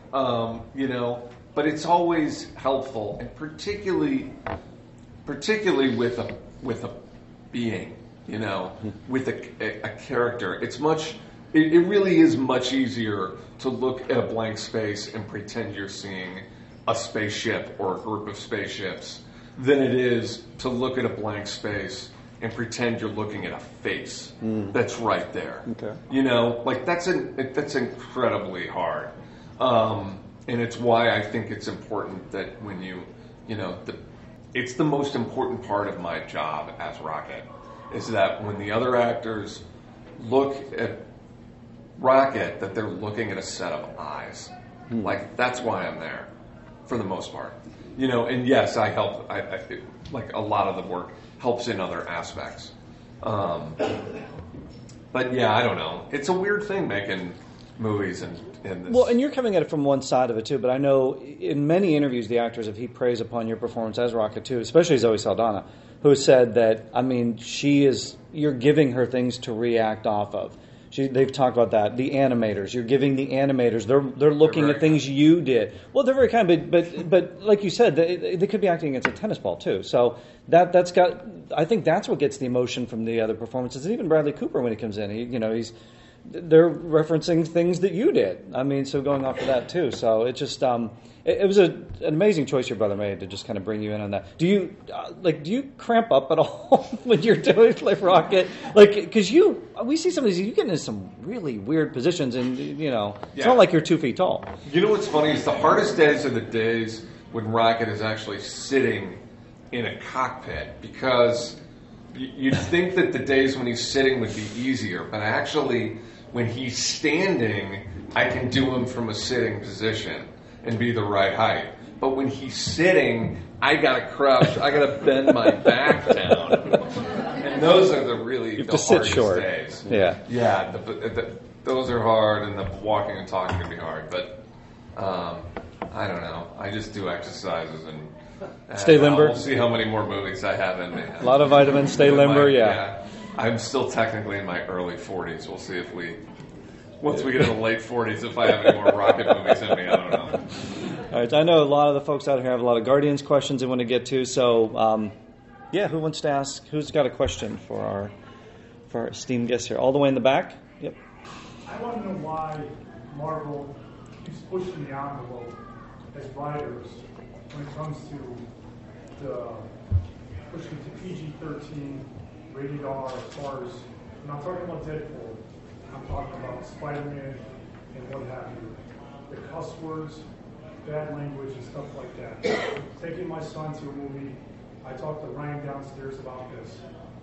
Speaker 4: but it's always helpful, and particularly with a being, with a character. It really is much easier to look at a blank space and pretend you're seeing a spaceship or a group of spaceships than it is to look at a blank space and pretend you're looking at a face that's right there. Okay. That's incredibly hard. And it's why I think it's important that when it's the most important part of my job as Rocket, is that when the other actors look at Rocket, that they're looking at a set of eyes. That's why I'm there, for the most part. And yes, I help. I like a lot of the work helps in other aspects. But yeah, I don't know. It's a weird thing making movies and this.
Speaker 2: Well, and you're coming at it from one side of it too, but I know in many interviews the actors have heaped praise upon your performance as Rocket too, especially Zoe Saldana, who said that, I mean, you're giving her things to react off of. They've talked about that. The animators, you're giving the animators. They're looking at things you did. Well, they're very kind, but like you said, they could be acting against a tennis ball too. So that's got. I think that's what gets the emotion from the other performances. And even Bradley Cooper when he comes in, they're referencing things that you did. I mean, so going off of that too. So it just it was an amazing choice your brother made to just kind of bring you in on that. Do you cramp up at all when you're doing Cliff Rocket? Because we see some of these, you get into some really weird positions, and it's not like you're 2 feet tall.
Speaker 4: You know what's funny is the hardest days are the days when Rocket is actually sitting in a cockpit, because you'd think that the days when he's sitting would be easier, but actually when he's standing, I can do him from a sitting position and be the right height. But when he's sitting, I gotta crouch, I gotta bend my back down, and those are the hardest
Speaker 2: short
Speaker 4: days.
Speaker 2: Yeah,
Speaker 4: those are hard, and the walking and talking can be hard. But I don't know. I just do exercises and
Speaker 2: stay limber.
Speaker 4: We'll see how many more movies I have in me.
Speaker 2: A lot of vitamins. Stay limber. Yeah.
Speaker 4: I'm still technically in my early 40s. We'll see if once we get in the late 40s, if I have any more Rocket movies in me. I don't know.
Speaker 2: All right. I know a lot of the folks out here have a lot of Guardians questions they want to get to. So, who wants to ask? Who's got a question for our esteemed guests here? All the way in the back. Yep.
Speaker 8: I want to know why Marvel keeps pushing the envelope as writers when it comes to the pushing to PG-13, rated R, as far as, I'm not talking about Deadpool, I'm talking about Spider-Man and what have you. The cuss words, bad language, and stuff like that. Taking my son to a movie, I talked to Ryan downstairs about this.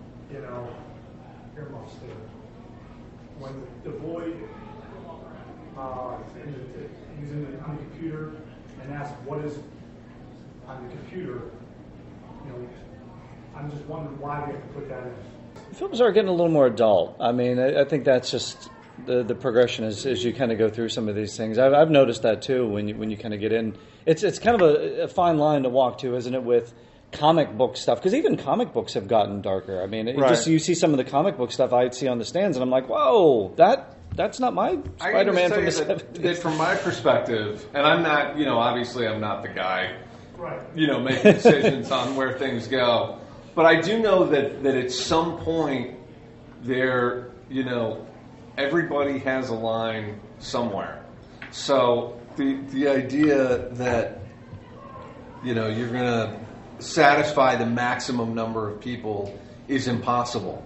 Speaker 8: Earmuffs there. When the boy on the computer and asked what is on the computer, I'm just wondering why we have to put that in.
Speaker 2: Films are getting a little more adult. I mean, I think that's just the progression as you kind of go through some of these things. I've noticed that too when you kind of get in. It's kind of a fine line to walk to, isn't it, with comic book stuff? Because even comic books have gotten darker. I mean, you see some of the comic book stuff I'd see on the stands, and I'm like, whoa, that's not my Spider-Man from the 70s.
Speaker 4: That from my perspective, and I'm not, obviously I'm not the guy, making decisions on where things go. But I do know that at some point there, everybody has a line somewhere. So the idea that, you're going to satisfy the maximum number of people is impossible.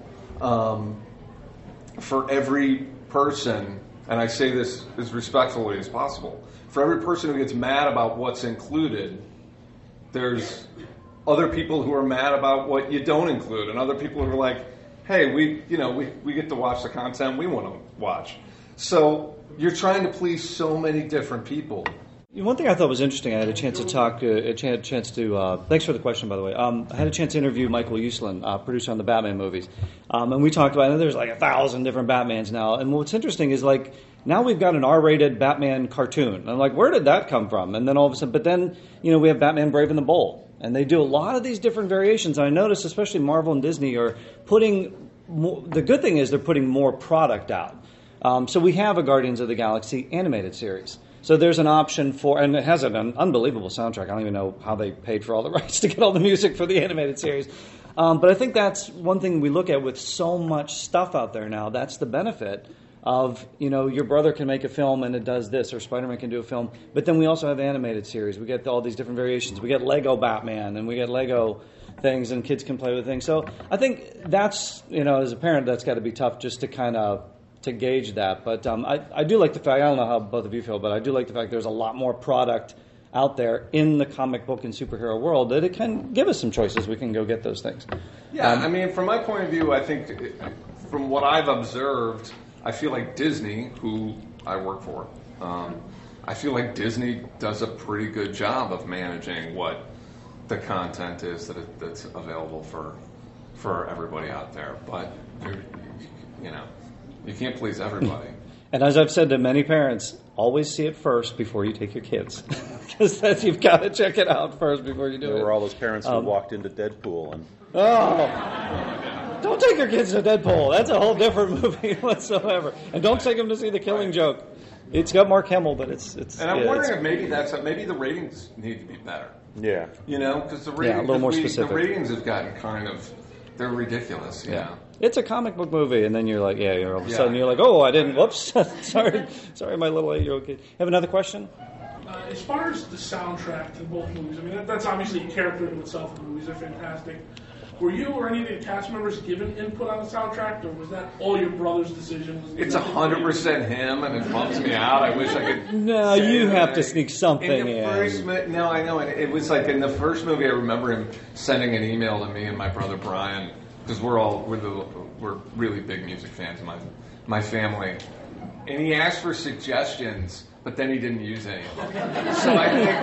Speaker 4: For every person, and I say this as respectfully as possible, for every person who gets mad about what's included, there's other people who are mad about what you don't include, and other people who are like, hey, we get to watch the content we want to watch. So you're trying to please so many different people.
Speaker 2: One thing I thought was interesting, I had a chance to talk, thanks for the question, by the way. I had a chance to interview Michael Uslan, producer on the Batman movies. And we talked about, there's like 1,000 different Batmans now. And what's interesting is now we've got an R-rated Batman cartoon. And I'm like, where did that come from? And then all of a sudden, we have Batman Brave and the Bold. And they do a lot of these different variations. And I noticed, especially Marvel and Disney are putting the good thing is they're putting more product out. So we have a Guardians of the Galaxy animated series. So there's an option for, and it has an unbelievable soundtrack. I don't even know how they paid for all the rights to get all the music for the animated series. But I think that's one thing we look at with so much stuff out there now. That's the benefit of, your brother can make a film and it does this, or Spider-Man can do a film. But then we also have animated series. We get all these different variations. We get Lego Batman, and we get Lego things, and kids can play with things. So I think that's, as a parent, that's got to be tough just to kind of to gauge that. But I do like the fact, I don't know how both of you feel, but I do like the fact there's a lot more product out there in the comic book and superhero world that it can give us some choices. We can go get those things.
Speaker 4: Yeah, from my point of view, I think from what I've observed, I feel like Disney, who I work for, I feel like Disney does a pretty good job of managing what the content is that's available for everybody out there. But, you can't please everybody.
Speaker 2: And as I've said to many parents, always see it first before you take your kids. Because you've got to check it out first before you do it.
Speaker 6: There were all those parents who walked into Deadpool and...
Speaker 2: Oh! Don't take your kids to Deadpool. That's a whole different movie whatsoever. And don't take them to see The Killing Joke. It's got Mark Hamill, but it's.
Speaker 4: And I'm wondering if maybe the ratings need to be better.
Speaker 6: Yeah.
Speaker 4: You know, because the ratings,
Speaker 2: a little more specific.
Speaker 4: The ratings have gotten kind of, they're ridiculous. You know?
Speaker 2: It's a comic book movie, and then you're like, all of a sudden you're like, oh, I didn't. Whoops, sorry, my little 8-year-old kid. Have another question?
Speaker 9: As far as the soundtrack to both movies, I mean that's obviously a character in itself. The movies are fantastic. Were you or any of the cast members given input on the soundtrack, or was that all your brother's decision?
Speaker 4: It's 100% him, and it bums me out. I wish I could.
Speaker 2: No, you have to sneak something in.
Speaker 4: No, I know. And it was like in the first movie, I remember him sending an email to me and my brother Brian, because we're really big music fans in my family, and he asked for suggestions, but then he didn't use any. So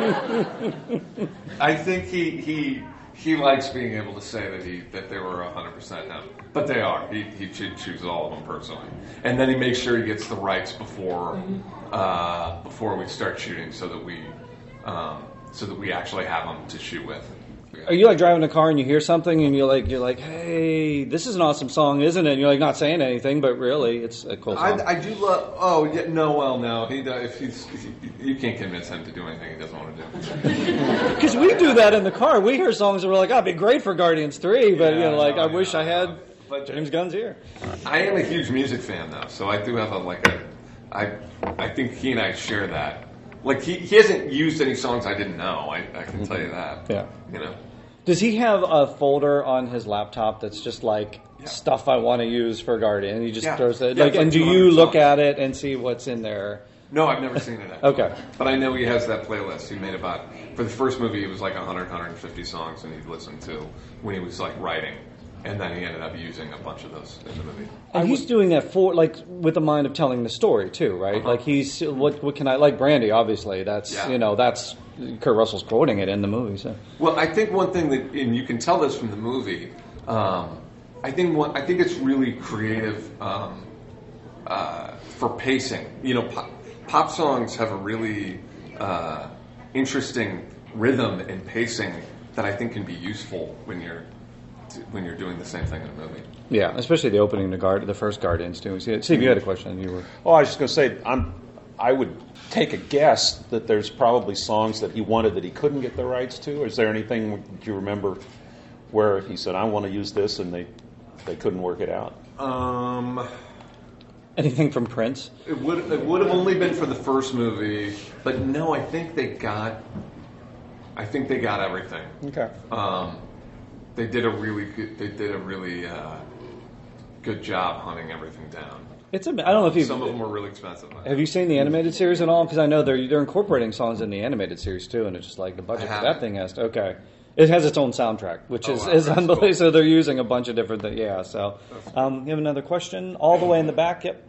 Speaker 4: I think he likes being able to say that they were 100% him, but they are. He chooses all of them personally, and then he makes sure he gets the rights before we start shooting, so that we actually have them to shoot with.
Speaker 2: Are you like driving a car and you hear something and you're like, hey, this is an awesome song, isn't it? And you're like not saying anything, but really, it's a cool song.
Speaker 4: I do love. Oh yeah, no. You can't convince him to do anything he doesn't want to do.
Speaker 2: Because we do that in the car. We hear songs that we're like, it'd be great for Guardians 3, but I wish I had James Gunn's ear.
Speaker 4: I am a huge music fan though, so I do have I think he and I share that. Like he hasn't used any songs I didn't know. I can tell you that.
Speaker 2: Yeah.
Speaker 4: You know.
Speaker 2: Does he have a folder on his laptop that's just like stuff I want to use for Guardian? And he just throws it.
Speaker 4: Yeah,
Speaker 2: and do you look at it and see what's in there?
Speaker 4: No, I've never seen it. Actually.
Speaker 2: Okay.
Speaker 4: But I know he has that playlist he made for the first movie. It was like 150 songs, and he'd listened to when he was like writing. And then he ended up using a bunch of those in the movie.
Speaker 2: And he's doing that with the mind of telling the story too, right?
Speaker 4: Uh-huh.
Speaker 2: Like he's what can I like Brandy? Obviously, that's that's Kurt Russell's quoting it in the movie. So.
Speaker 4: Well, I think one thing that, and you can tell this from the movie, I think it's really creative for pacing. You know, pop songs have a really interesting rhythm and pacing that I think can be useful when you're doing the same thing in a movie.
Speaker 2: Yeah, especially the opening, the first Guardians too. Steve, you had a question. You were.
Speaker 6: Oh, I was just going to say, I would take a guess that there's probably songs that he wanted that he couldn't get the rights to. Is there anything do you remember where he said, "I want to use this," and they couldn't work it out?
Speaker 2: Anything from Prince?
Speaker 4: It would have only been for the first movie, but no, I think they got everything.
Speaker 6: Okay.
Speaker 4: They did a really good job hunting everything down.
Speaker 2: I don't know if
Speaker 4: some of them were really expensive.
Speaker 2: Have you seen the animated series at all? Because I know they're incorporating songs in the animated series too, and it's just like the budget for that thing has to. Okay, it has its own soundtrack, which is unbelievable. Cool. So they're using a bunch of different things. Yeah. So, you have another question all the way in the back. Yep.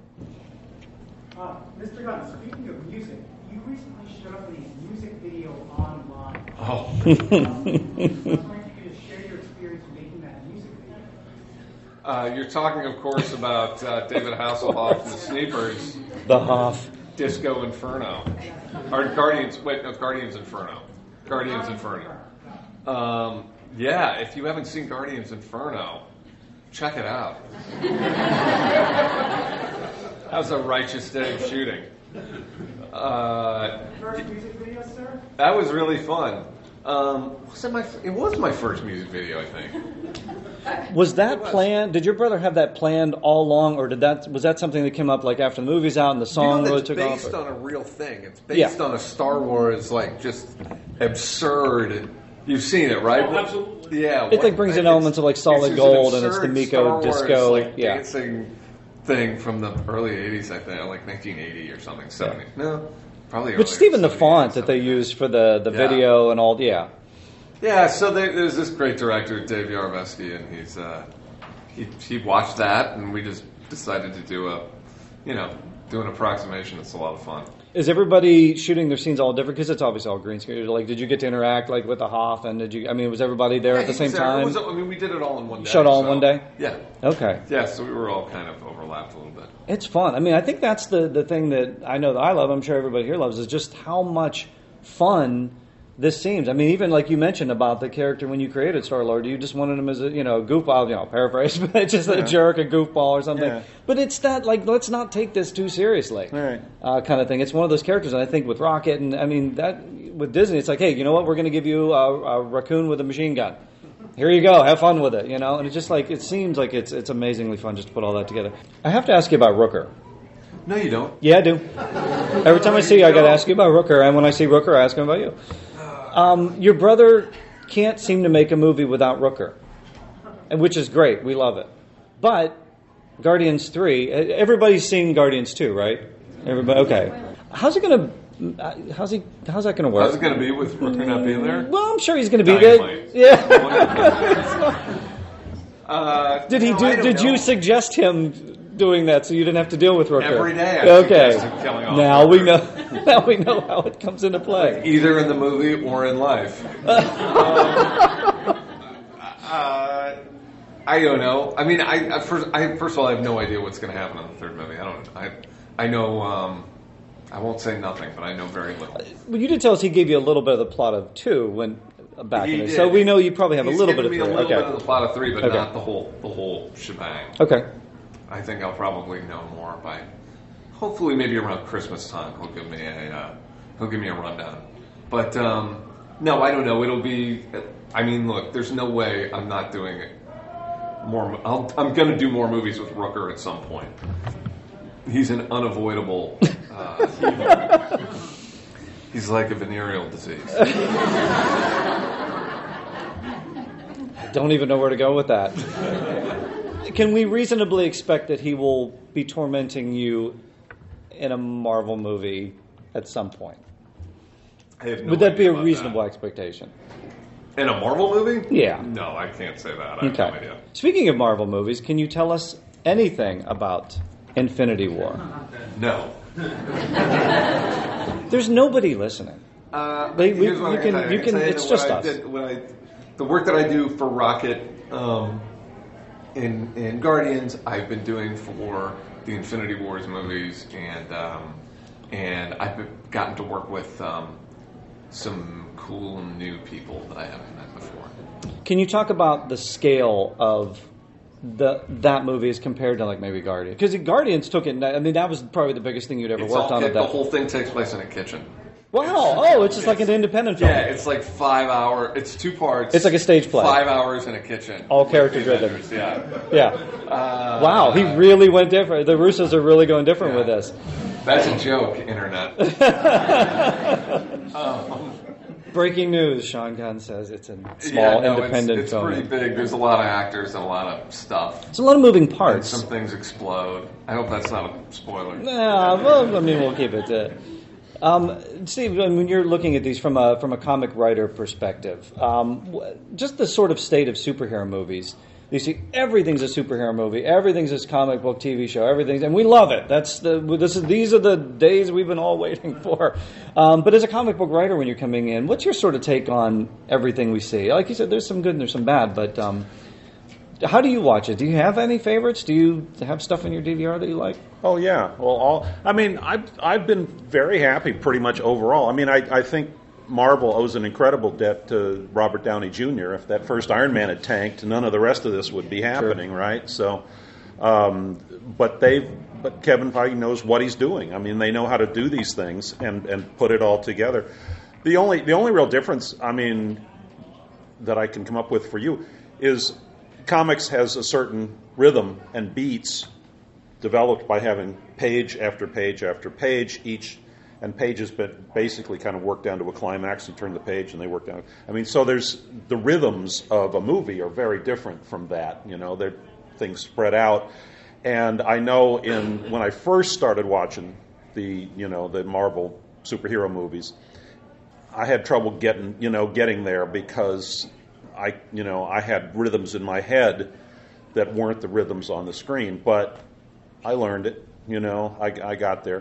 Speaker 10: Mr. Gunn, speaking of music, you recently showed up in a music video online.
Speaker 4: Oh. You're talking, of course, about David Hasselhoff and the Sneakers.
Speaker 2: The Hoff.
Speaker 4: Disco Inferno. Or Guardians Inferno. Guardians Inferno. Yeah, if you haven't seen Guardians Inferno, check it out. That was a righteous day of shooting.
Speaker 10: First music video, sir?
Speaker 4: That was really fun. It was my first music video, I think.
Speaker 2: Was that planned? Did your brother have that planned all along, or was that something that came up like after the movie's out and the song really took off?
Speaker 7: It's based on a real thing. It's based on a Star Wars, like just absurd. You've seen it, right?
Speaker 9: Oh, absolutely.
Speaker 4: Yeah.
Speaker 2: It like brings in elements of like Solid Gold and it's the Miko disco,
Speaker 4: like dancing thing from the early '80s, I think, like 1980 or something. 70. No, probably.
Speaker 2: Which even the font that they used for the video and all,
Speaker 4: Yeah, so there's this great director, Dave Yarovesky, and he watched that, and we just decided to do an approximation. It's a lot of fun.
Speaker 2: Is everybody shooting their scenes all different? Because it's obviously all green screen. Like, did you get to interact like with the Hoff? And was everybody there at the same time?
Speaker 4: We did it all in one day.
Speaker 2: Shot all in one day?
Speaker 4: Yeah.
Speaker 2: Okay.
Speaker 4: Yeah, so we were all kind of overlapped a little bit.
Speaker 2: It's fun. I think that's the thing that I know that I love, I'm sure everybody here loves, is just how much fun this seems. Even like you mentioned about the character when you created Star-Lord, you just wanted him as a goofball, paraphrase, but it's just a jerk, a goofball or something. Yeah. But it's that, like, let's not take this too seriously kind of thing. It's one of those characters, and I think with Rocket, and that with Disney, it's like, hey, you know what, we're going to give you a raccoon with a machine gun. Here you go, have fun with it, And it's just like, it seems like it's amazingly fun just to put all that together. I have to ask you about Rooker.
Speaker 4: No, you don't.
Speaker 2: Yeah, I do. Every time I see you, I got to ask you about Rooker, and when I see Rooker, I ask him about you. Your brother can't seem to make a movie without Rooker, which is great. We love it. But Guardians 3, everybody's seen Guardians 2, right? Everybody, okay. How's that going to work?
Speaker 4: How's it going to be with Rooker not being there?
Speaker 2: Well, I'm sure he's going to be there. Yeah. Did you suggest him doing that so you didn't have to deal with Rooker?
Speaker 4: Every day I suggest him killing off Rooker.
Speaker 2: Now we know how it comes into play.
Speaker 4: Like either in the movie or in life. I don't know. First of all, I have no idea what's going to happen in the third movie. I know. I won't say nothing, but I know very little.
Speaker 2: Well, you did tell us he gave you a little bit of the plot of 2 when back in it, so we know you probably have a little bit of 3.
Speaker 4: He's given me a little bit of the plot of 3, but not the whole shebang.
Speaker 2: Okay.
Speaker 4: I think I'll probably know more by, hopefully, maybe around Christmas time. He'll give me a rundown. But no, I don't know. It'll be. Look, there's no way I'm not doing it. I'm going to do more movies with Rooker at some point. He's an unavoidable. He's like a venereal disease.
Speaker 2: I don't even know where to go with that. Can we reasonably expect that he will be tormenting you in a Marvel movie at some point?
Speaker 4: I have no
Speaker 2: Would that be a
Speaker 4: idea
Speaker 2: reasonable expectation?
Speaker 4: In a Marvel movie?
Speaker 2: Yeah.
Speaker 4: No, I can't say that. I have no idea.
Speaker 2: Speaking of Marvel movies, can you tell us anything about Infinity War?
Speaker 4: No.
Speaker 2: There's nobody listening.
Speaker 4: It's just us. The work that I do for Rocket in Guardians, I've been doing for the Infinity Wars movies, and I've gotten to work with some cool new people that I haven't met before.
Speaker 2: Can you talk about the scale of that movie as compared to like maybe Guardians? Because Guardians took it. That was probably the biggest thing you'd ever worked on.
Speaker 4: The whole thing takes place in a kitchen.
Speaker 2: Wow! It's just like an independent film.
Speaker 4: Yeah, it's like 5 hours. It's 2 parts.
Speaker 2: It's like a stage play.
Speaker 4: 5 hours in a kitchen.
Speaker 2: All character driven.
Speaker 4: Yeah.
Speaker 2: Wow, he really went different. The Russos are really going different with this.
Speaker 4: That's a joke, Internet.
Speaker 2: Breaking news, Sean Gunn says it's a small independent film.
Speaker 4: It's pretty big. There's a lot of actors and a lot of stuff.
Speaker 2: There's a lot of moving parts.
Speaker 4: And some things explode. I hope that's not a spoiler.
Speaker 2: Nah, well, we'll keep it. Steve, when you're looking at these from a comic writer perspective, just the sort of state of superhero movies. You see, everything's a superhero movie, everything's a comic book TV show, and we love it. These are the days we've been all waiting for. But as a comic book writer, when you're coming in, what's your sort of take on everything we see? Like you said, there's some good and there's some bad, but how do you watch it? Do you have any favorites? Do you have stuff in your DVR that you like?
Speaker 6: Oh yeah, well, I've been very happy pretty much overall. I think Marvel owes an incredible debt to Robert Downey Jr. If that first Iron Man had tanked, none of the rest of this would be happening, right? So, but Kevin Feige knows what he's doing. They know how to do these things and put it all together. The only real difference, that I can come up with for you is comics has a certain rhythm and beats developed by having page after page after page each. And pages basically kind of work down to a climax and turn the page, and they work down. So there's the rhythms of a movie are very different from that. They're things spread out. And I know when I first started watching the Marvel superhero movies, I had trouble getting there because I had rhythms in my head that weren't the rhythms on the screen. But I learned it. I got there.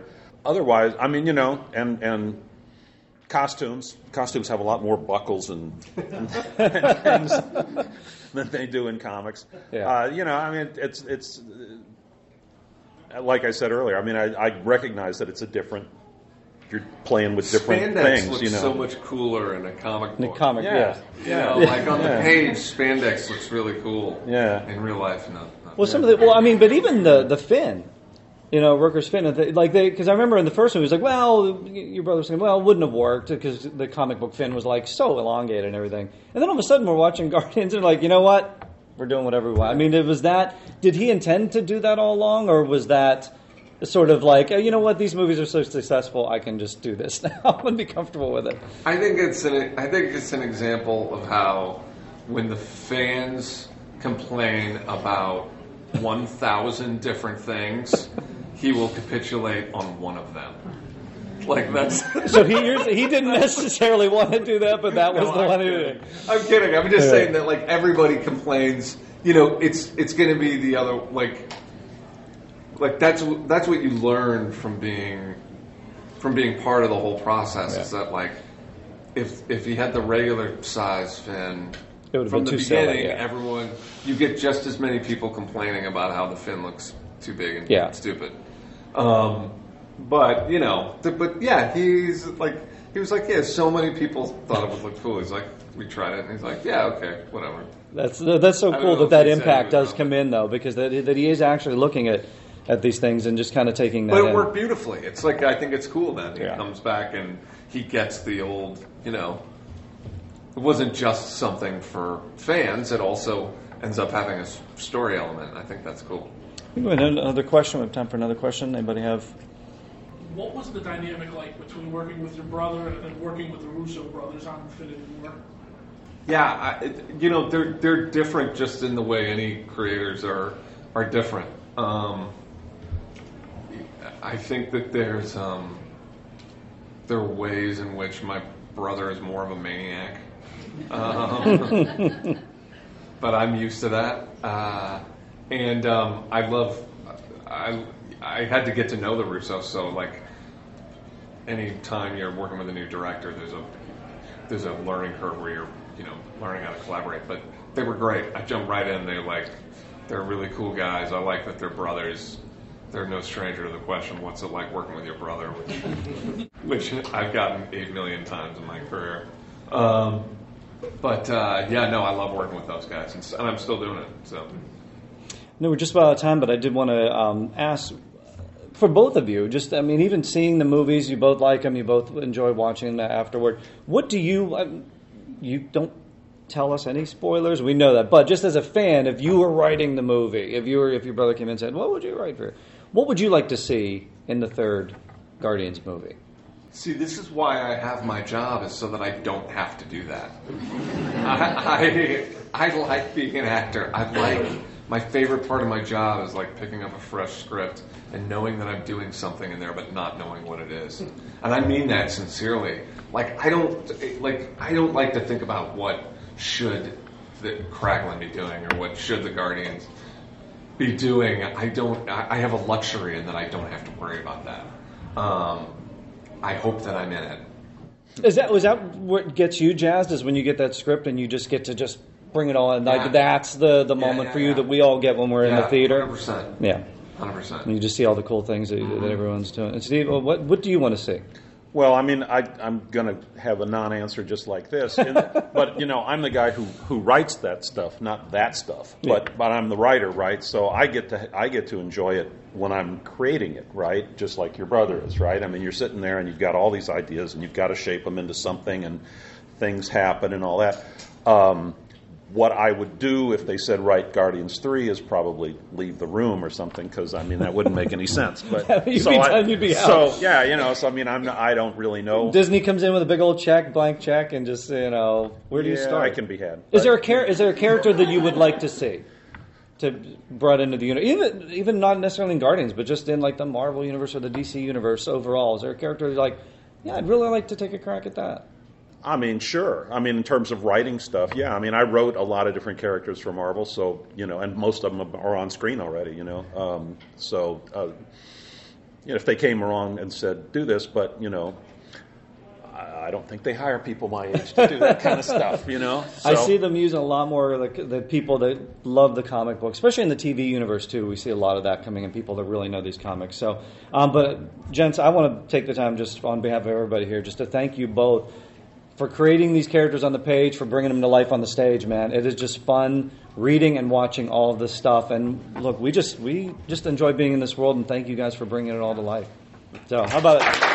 Speaker 6: otherwise, I mean, and costumes have a lot more buckles and things than they do in comics.
Speaker 2: Yeah.
Speaker 6: I mean, it's like I said earlier. I mean, I recognize that it's a different. You're playing with different
Speaker 4: spandex
Speaker 6: things.
Speaker 4: looks so much cooler in a comic book.
Speaker 2: In a comic,
Speaker 6: yeah.
Speaker 4: Like on the page, spandex looks really cool.
Speaker 6: Yeah.
Speaker 4: In real life, no.
Speaker 2: Well, some of the but even the Finn, Rooker's Finn, because I remember in the first one he was like, well, your brother's saying, well, it wouldn't have worked because the comic book Finn was like so elongated and everything, and then all of a sudden we're watching Guardians and like, you know what, we're doing whatever we want. I mean, did he intend to do that all along, or was that sort of like, you know what, these movies are so successful, I can just do this now and be comfortable with it?
Speaker 4: I think it's an example of how when the fans complain about 1,000 different things, he will capitulate on one of them. Like that's
Speaker 2: so he didn't necessarily want to do that, but that was the one he did.
Speaker 4: I'm kidding. I'm just saying that like everybody complains. It's going to be the other like that's what you learn from being part of the whole process. Is that like if you had the regular size Finn from the beginning, everyone you get just as many people complaining about how the Finn looks too big and stupid. But he was like, so many people thought it would look cool. He's like, we tried it, and he's like, yeah, okay, whatever.
Speaker 2: That's so cool that impact does come in though, because that he is actually looking at these things and just kind of taking that.
Speaker 4: But it worked beautifully. It's like I think it's cool then he comes back and he gets the old, it wasn't just something for fans. It also ends up having a story element. I think that's cool.
Speaker 2: Another question. We have time for another question. Anybody have?
Speaker 9: What was the dynamic like between working with your brother and then working with the Russo brothers on Infinity War?
Speaker 4: Yeah, they're different just in the way any creators are different. I think that there are ways in which my brother is more of a maniac, but I'm used to that. And I had to get to know the Russos, so like any time you're working with a new director, there's a learning curve where you're learning how to collaborate. But they were great. I jumped right in. They're really cool guys. I like that they're brothers. They're no stranger to the question, what's it like working with your brother, which I've gotten 8 million times in my career. I love working with those guys, and I'm still doing it. So.
Speaker 2: No, we're just about out of time, but I did want to ask for both of you. Even seeing the movies, you both like them, you both enjoy watching them afterward. What do you? You don't tell us any spoilers. We know that, but just as a fan, if you were writing the movie, if your brother came in and said, "What would you write for? What would you like to see in the third Guardians movie?"
Speaker 4: See, this is why I have my job, is so that I don't have to do that. I like being an actor. My favorite part of my job is like picking up a fresh script and knowing that I'm doing something in there, but not knowing what it is. And I mean that sincerely. Like I don't like to think about what should the Kraglin be doing or what should the Guardians be doing. I have a luxury in that I don't have to worry about that. I hope that I'm in it.
Speaker 2: Was that what gets you jazzed? Is when you get that script and you just get to just bring it all in. Like that's the moment for you that we all get when we're in the theater.
Speaker 4: 100%.
Speaker 2: Yeah,
Speaker 4: 100%.
Speaker 2: And you just see all the cool things that everyone's doing. And Steve, what do you want to see?
Speaker 6: Well, I mean, I'm going to have a non-answer just like this, but I'm the guy who writes that stuff, not that stuff. But I'm the writer, right? So I get to enjoy it when I'm creating it, right? Just like your brother is, right? I mean, you're sitting there and you've got all these ideas and you've got to shape them into something, and things happen and all that. What I would do if they said, write Guardians 3 is probably leave the room or something, because, that wouldn't make any sense. But
Speaker 2: you'd be out.
Speaker 6: So, I don't really know.
Speaker 2: Disney comes in with a big old blank check, and just, where do you start?
Speaker 6: I can be had.
Speaker 2: Is there a character that you would like to see brought into the universe? Even not necessarily in Guardians, but just in like the Marvel universe or the DC universe overall. Is there a character that's like, I'd really like to take a crack at that?
Speaker 6: I mean, sure. I mean, in terms of writing stuff, yeah. I mean, I wrote a lot of different characters for Marvel, so, and most of them are on screen already, if they came along and said, do this, but, I don't think they hire people my age to do that kind of stuff, So,
Speaker 2: I see them using a lot more the people that love the comic book, especially in the TV universe too. We see a lot of that coming in, people that really know these comics. So, but gents, I want to take the time just on behalf of everybody here just to thank you both for creating these characters on the page, for bringing them to life on the stage, man. It is just fun reading and watching all of this stuff. And look, we just enjoy being in this world, and thank you guys for bringing it all to life. So, how about it?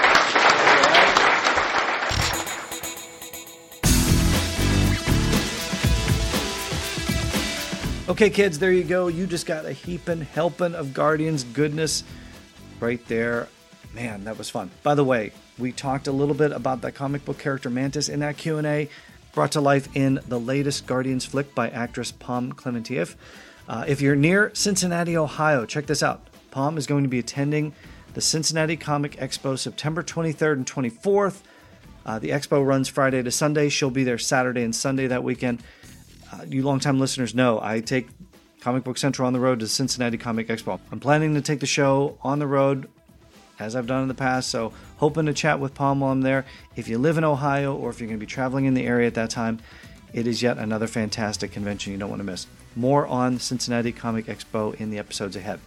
Speaker 2: Okay, kids, there you go. You just got a heaping, helping of Guardians goodness right there. Man, that was fun. By the way, we talked a little bit about that comic book character Mantis in that Q&A, brought to life in the latest Guardians flick by actress Pom Klementieff. If you're near Cincinnati, Ohio, check this out. Pom is going to be attending the Cincinnati Comic Expo September 23rd and 24th. The expo runs Friday to Sunday. She'll be there Saturday and Sunday that weekend. You longtime listeners know I take Comic Book Central on the road to Cincinnati Comic Expo. I'm planning to take the show on the road as I've done in the past, so hoping to chat with Pom while I'm there. If you live in Ohio or if you're going to be traveling in the area at that time, it is yet another fantastic convention you don't want to miss. More on Cincinnati Comic Expo in the episodes ahead.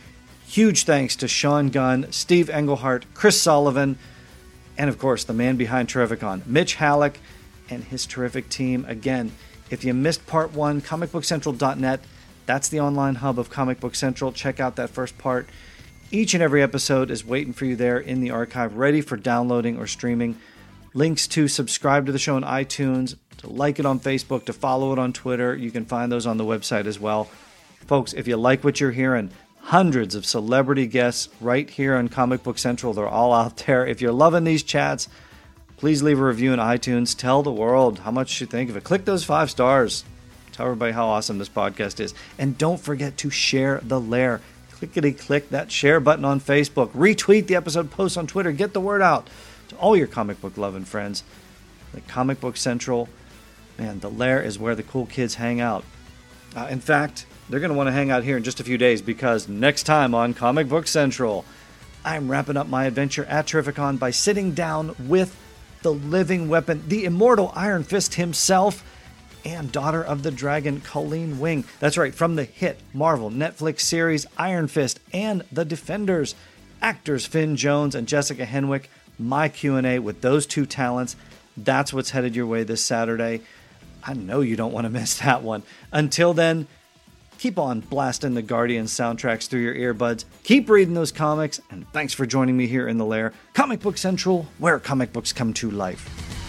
Speaker 2: Huge thanks to Sean Gunn, Steve Englehart, Chris Sullivan, and of course the man behind Terrificon, Mitch Halleck, and his terrific team. Again, if you missed part 1, comicbookcentral.net, that's the online hub of Comic Book Central. Check out that first part. Each and every episode is waiting for you there in the archive, ready for downloading or streaming. Links to subscribe to the show on iTunes, to like it on Facebook, to follow it on Twitter. You can find those on the website as well. Folks, if you like what you're hearing, hundreds of celebrity guests right here on Comic Book Central. They're all out there. If you're loving these chats, please leave a review on iTunes. Tell the world how much you think of it. Click those 5 stars. Tell everybody how awesome this podcast is. And don't forget to share the lair. Clickety-click that share button on Facebook. Retweet the episode, post on Twitter. Get the word out to all your comic book loving friends. The Comic Book Central, man, the lair is where the cool kids hang out. In fact, they're going to want to hang out here in just a few days because next time on Comic Book Central, I'm wrapping up my adventure at Terrificon by sitting down with the living weapon, the immortal Iron Fist himself, and Daughter of the Dragon, Colleen Wing. That's right, from the hit Marvel Netflix series Iron Fist and The Defenders. Actors Finn Jones and Jessica Henwick. My Q&A with those two talents. That's what's headed your way this Saturday. I know you don't want to miss that one. Until then, keep on blasting the Guardians soundtracks through your earbuds. Keep reading those comics, and thanks for joining me here in the lair. Comic Book Central, where comic books come to life.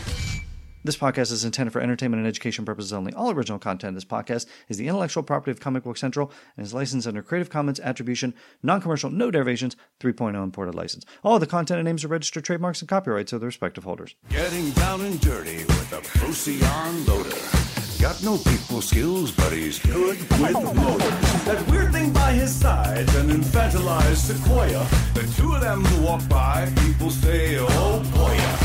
Speaker 2: This podcast is intended for entertainment and education purposes only. All original content in this podcast is the intellectual property of Comic Book Central and is licensed under Creative Commons Attribution, Non-Commercial, No Derivations, 3.0 imported license. All of the content and names are registered trademarks and copyrights of the respective holders.
Speaker 3: Getting down and dirty with a Procyon loader. Got no people skills, but he's good with motors. That weird thing by his side, an infantilized sequoia. The two of them walk by, people say, oh boy.